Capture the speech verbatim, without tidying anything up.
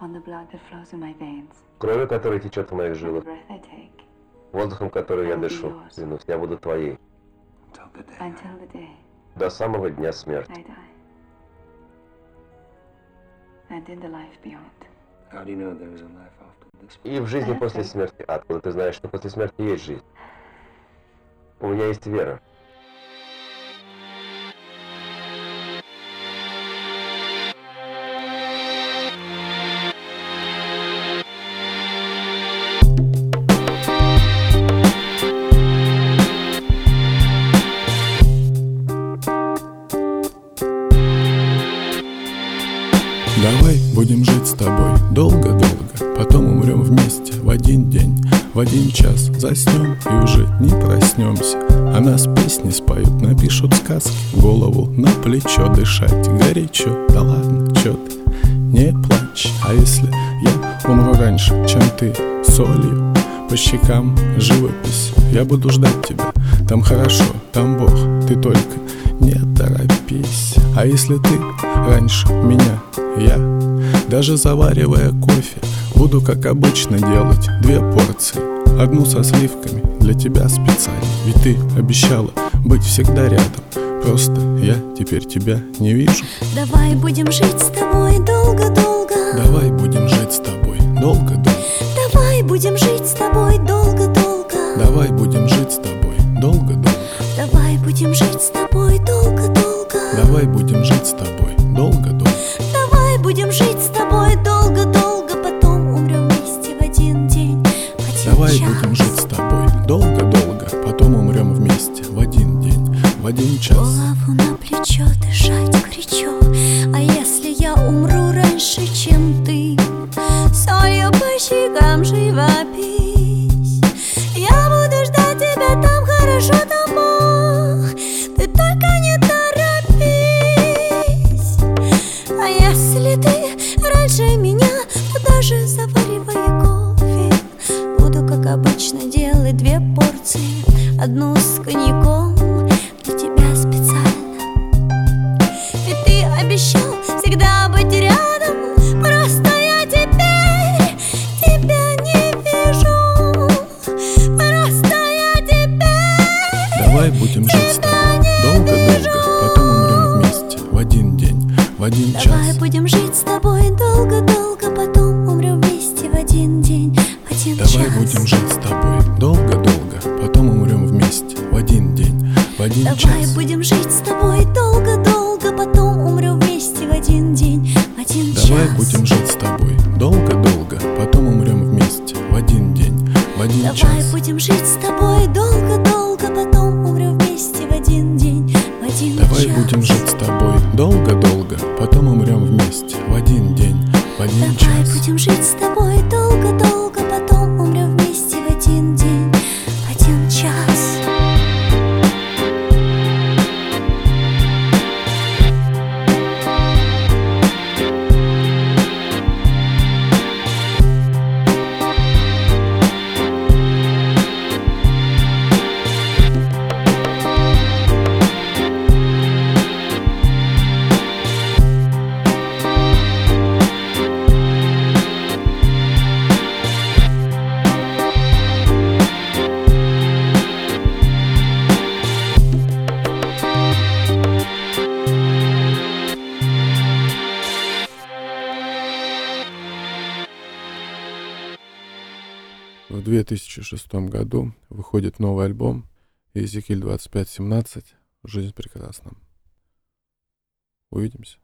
кровью, которая течет в моих жилах, воздухом, который я дышу, клянусь, я буду твоей до самого дня смерти. И в жизни после смерти, откуда ты знаешь, что после смерти есть жизнь? У меня есть вера. Давай будем жить с тобой долго-долго, потом умрем вместе в один день, в один час заснем и уже не проснемся. А нас песни споют, напишут сказки, голову на плечо дышать горячо. Да ладно, чё ты, не плачь. А если я умру раньше, чем ты, солью по щекам живопись, я буду ждать тебя, там хорошо, там Бог, ты только не торопись. А если ты раньше меня, я, даже заваривая кофе, буду, как обычно, делать две порции, одну со сливками для тебя специально. Ведь ты обещала быть всегда рядом, просто я теперь тебя не вижу. Давай будем жить с тобой долго-долго. Давай будем жить с тобой долго-долго. Давай будем жить с тобой долго-долго. Давай будем жить с тобой долго-долго. Давай будем жить с тобой долго-долго. Давай будем жить с тобой долго-долго. Давай будем жить с тобой долго-долго, потом умрем вместе в один день, в один Давай час. будем жить с тобой долго-долго, потом умрем вместе в один день, в один час. Голову на плечо дышать горячо. А если я умру раньше, чем ты, солью по щекам живопись, я буду ждать тебя, там хорошо, там Бог, ты только не торопись. А если ты раньше меня, то даже заваривая кофе, буду, как обычно, делать две порции, одну с коньяком для тебя специально. Ведь ты обещал всегда быть рядом, просто я теперь тебя не вижу. Просто я теперь Давай будем жить с тобой долго-долго, потом умрем вместе в один день, в один час. Давай будем жить с тобой долго-долго, потом умрем вместе в один день, в один час. Давай будем жить с тобой долго-долго, потом умрем вместе в один день, в один час. Давай будем жить с тобой долго-долго, потом умрем вместе в один день, в один час. Давай будем жить с тобой долго-долго, потом умрем вместе в один день, в один час. Давай будем жить с тобой долго-долго, потом умрем вместе в один день, в один час. Давай будем жить с тобой долго-долго, потом умрем вместе в один день, в один час. Давай будем жить с тобой долго-долго, потом умрем вместе в один день, в один час. В две тысячи шестом году выходит новый альбом Иезекииль двадцать пять семнадцать «Жизнь прекрасна». Увидимся.